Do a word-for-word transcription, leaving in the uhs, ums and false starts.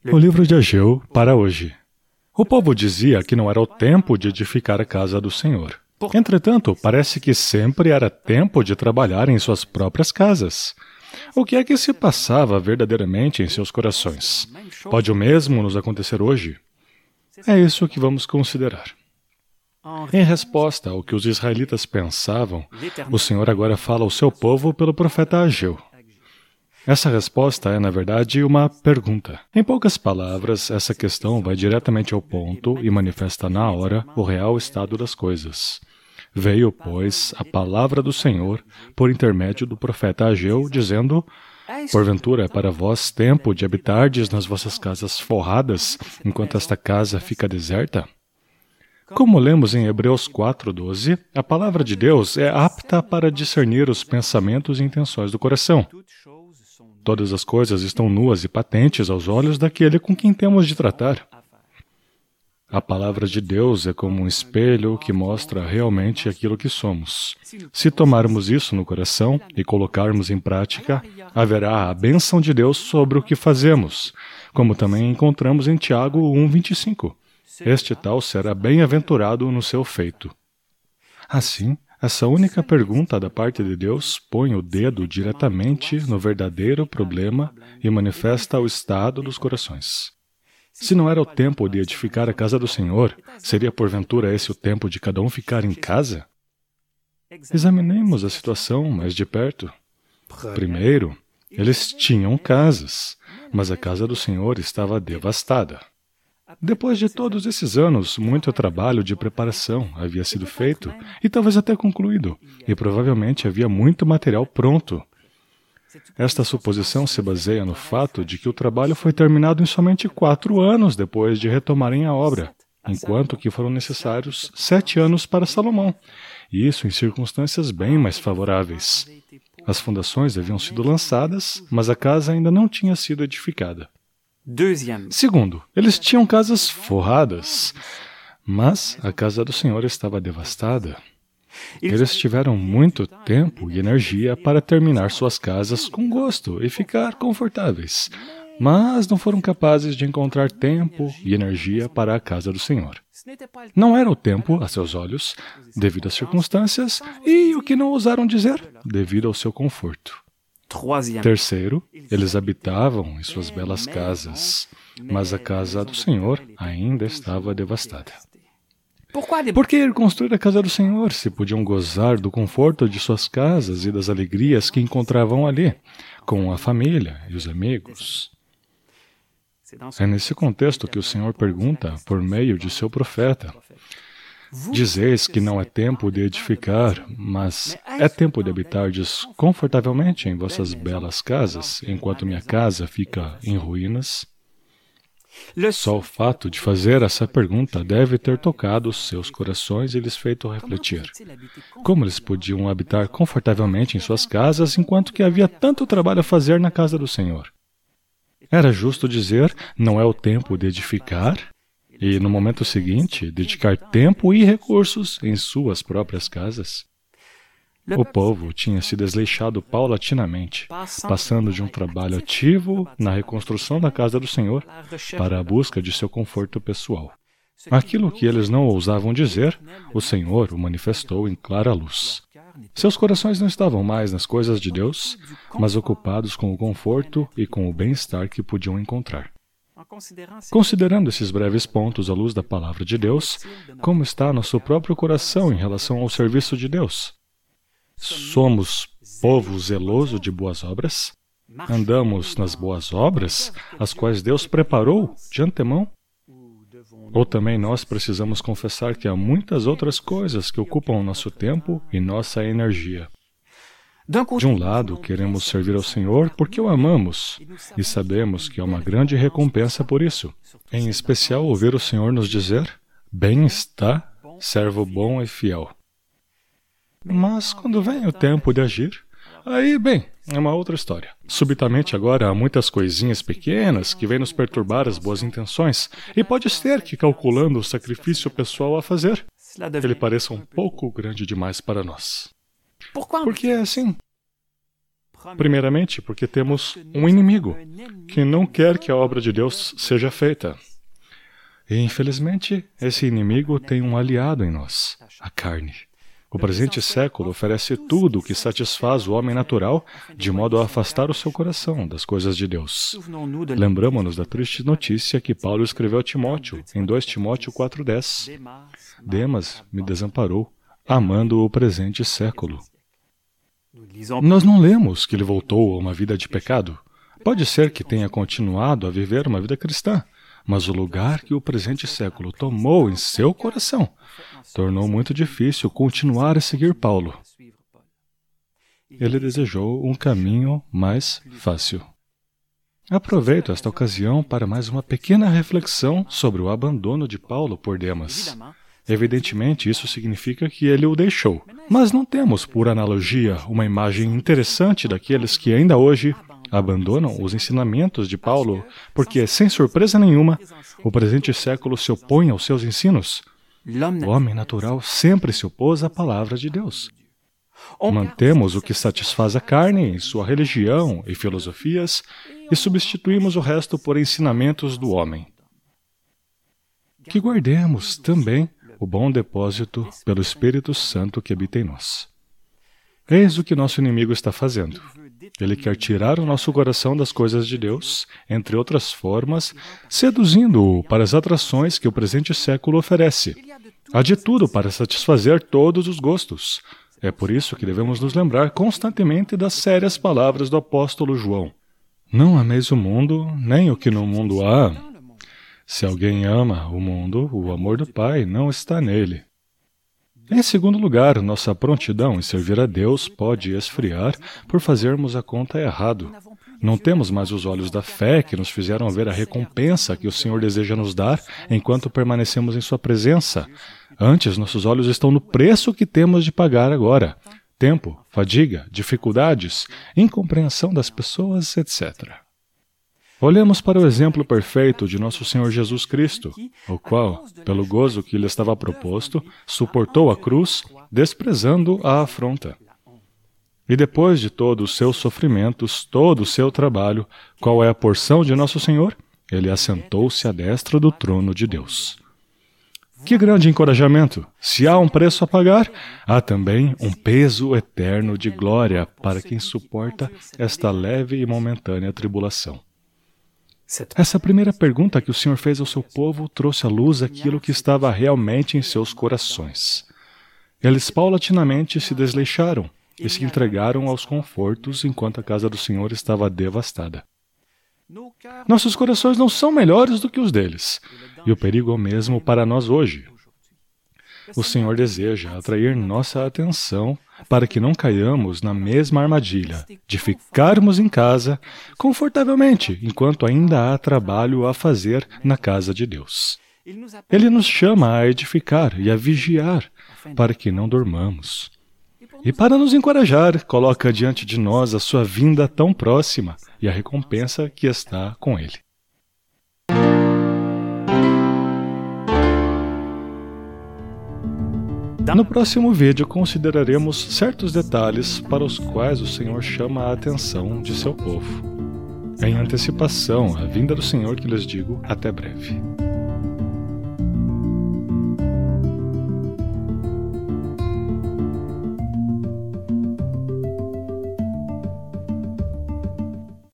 O livro de Ageu para hoje. O povo dizia que não era o tempo de edificar a casa do Senhor. Entretanto, parece que sempre era tempo de trabalhar em suas próprias casas. O que é que se passava verdadeiramente em seus corações? Pode o mesmo nos acontecer hoje? É isso que vamos considerar. Em resposta ao que os israelitas pensavam, o Senhor agora fala ao seu povo pelo profeta Ageu. Essa resposta é, na verdade, uma pergunta. Em poucas palavras, essa questão vai diretamente ao ponto e manifesta na hora o real estado das coisas. Veio, pois, a palavra do Senhor por intermédio do profeta Ageu, dizendo: porventura é para vós tempo de habitardes nas vossas casas forradas, enquanto esta casa fica deserta? Como lemos em Hebreus quatro, doze, a palavra de Deus é apta para discernir os pensamentos e intenções do coração. Todas as coisas estão nuas e patentes aos olhos daquele com quem temos de tratar. A palavra de Deus é como um espelho que mostra realmente aquilo que somos. Se tomarmos isso no coração e colocarmos em prática, haverá a bênção de Deus sobre o que fazemos, como também encontramos em Tiago um, vinte e cinco. Este tal será bem-aventurado no seu feito. Assim, essa única pergunta da parte de Deus põe o dedo diretamente no verdadeiro problema e manifesta o estado dos corações. Se não era o tempo de edificar a casa do Senhor, seria porventura esse o tempo de cada um ficar em casa? Examinemos a situação mais de perto. Primeiro, eles tinham casas, mas a casa do Senhor estava devastada. Depois de todos esses anos, muito trabalho de preparação havia sido feito e talvez até concluído, e provavelmente havia muito material pronto. Esta suposição se baseia no fato de que o trabalho foi terminado em somente quatro anos depois de retomarem a obra, enquanto que foram necessários sete anos para Salomão, e isso em circunstâncias bem mais favoráveis. As fundações haviam sido lançadas, mas a casa ainda não tinha sido edificada. Segundo, eles tinham casas forradas, mas a casa do Senhor estava devastada. Eles tiveram muito tempo e energia para terminar suas casas com gosto e ficar confortáveis, mas não foram capazes de encontrar tempo e energia para a casa do Senhor. Não era o tempo, a seus olhos, devido às circunstâncias, e o que não ousaram dizer, devido ao seu conforto. Terceiro, eles habitavam em suas belas casas, mas a casa do Senhor ainda estava devastada. Por que ir construir a casa do Senhor se podiam gozar do conforto de suas casas e das alegrias que encontravam ali, com a família e os amigos? É nesse contexto que o Senhor pergunta, por meio de seu profeta: dizeis que não é tempo de edificar, mas é tempo de habitardes confortavelmente em vossas belas casas, enquanto minha casa fica em ruínas? Só o fato de fazer essa pergunta deve ter tocado os seus corações e lhes feito refletir. Como eles podiam habitar confortavelmente em suas casas, enquanto que havia tanto trabalho a fazer na casa do Senhor? Era justo dizer, não é o tempo de edificar? E, no momento seguinte, dedicar tempo e recursos em suas próprias casas? O povo tinha se desleixado paulatinamente, passando de um trabalho ativo na reconstrução da casa do Senhor para a busca de seu conforto pessoal. Aquilo que eles não ousavam dizer, o Senhor o manifestou em clara luz. Seus corações não estavam mais nas coisas de Deus, mas ocupados com o conforto e com o bem-estar que podiam encontrar. Considerando esses breves pontos à luz da palavra de Deus, como está nosso próprio coração em relação ao serviço de Deus? Somos povo zeloso de boas obras? Andamos nas boas obras, as quais Deus preparou de antemão? Ou também nós precisamos confessar que há muitas outras coisas que ocupam nosso tempo e nossa energia? De um lado, queremos servir ao Senhor porque o amamos e sabemos que há uma grande recompensa por isso. Em especial, ouvir o Senhor nos dizer: bem está, servo bom e fiel. Mas quando vem o tempo de agir, aí, bem, é uma outra história. Subitamente agora há muitas coisinhas pequenas que vêm nos perturbar as boas intenções e pode ser que, calculando o sacrifício pessoal a fazer, ele pareça um pouco grande demais para nós. Por que é assim? Primeiramente, porque temos um inimigo que não quer que a obra de Deus seja feita. E, infelizmente, esse inimigo tem um aliado em nós, a carne. O presente século oferece tudo o que satisfaz o homem natural, de modo a afastar o seu coração das coisas de Deus. Lembramo-nos da triste notícia que Paulo escreveu a Timóteo, em dois Timóteo quatro dez. Demas me desamparou, amando o presente século. Nós não lemos que ele voltou a uma vida de pecado. Pode ser que tenha continuado a viver uma vida cristã, mas o lugar que o presente século tomou em seu coração tornou muito difícil continuar a seguir Paulo. Ele desejou um caminho mais fácil. Aproveito esta ocasião para mais uma pequena reflexão sobre o abandono de Paulo por Demas. Evidentemente, isso significa que ele o deixou. Mas não temos, por analogia, uma imagem interessante daqueles que ainda hoje abandonam os ensinamentos de Paulo, porque, sem surpresa nenhuma, o presente século se opõe aos seus ensinos. O homem natural sempre se opôs à palavra de Deus. Mantemos o que satisfaz a carne em sua religião e filosofias e substituímos o resto por ensinamentos do homem. Que guardemos também o bom depósito pelo Espírito Santo que habita em nós. Eis o que nosso inimigo está fazendo. Ele quer tirar o nosso coração das coisas de Deus, entre outras formas, seduzindo-o para as atrações que o presente século oferece. Há de tudo para satisfazer todos os gostos. É por isso que devemos nos lembrar constantemente das sérias palavras do apóstolo João. Não ameis o mundo, nem o que no mundo há. Se alguém ama o mundo, o amor do Pai não está nele. Em segundo lugar, nossa prontidão em servir a Deus pode esfriar por fazermos a conta errado. Não temos mais os olhos da fé que nos fizeram ver a recompensa que o Senhor deseja nos dar enquanto permanecemos em Sua presença. Antes, nossos olhos estão no preço que temos de pagar agora. Tempo, fadiga, dificuldades, incompreensão das pessoas, etcétera. Olhemos para o exemplo perfeito de nosso Senhor Jesus Cristo, o qual, pelo gozo que lhe estava proposto, suportou a cruz, desprezando a afronta. E depois de todos os seus sofrimentos, todo o seu trabalho, qual é a porção de nosso Senhor? Ele assentou-se à destra do trono de Deus. Que grande encorajamento! Se há um preço a pagar, há também um peso eterno de glória para quem suporta esta leve e momentânea tribulação. Essa primeira pergunta que o Senhor fez ao seu povo trouxe à luz aquilo que estava realmente em seus corações. Eles paulatinamente se desleixaram e se entregaram aos confortos enquanto a casa do Senhor estava devastada. Nossos corações não são melhores do que os deles, e o perigo é o mesmo para nós hoje. O Senhor deseja atrair nossa atenção para que não caiamos na mesma armadilha de ficarmos em casa confortavelmente enquanto ainda há trabalho a fazer na casa de Deus. Ele nos chama a edificar e a vigiar para que não dormamos. E para nos encorajar, coloca diante de nós a sua vinda tão próxima e a recompensa que está com Ele. No próximo vídeo, consideraremos certos detalhes para os quais o Senhor chama a atenção de seu povo. Em antecipação à vinda do Senhor que lhes digo, até breve.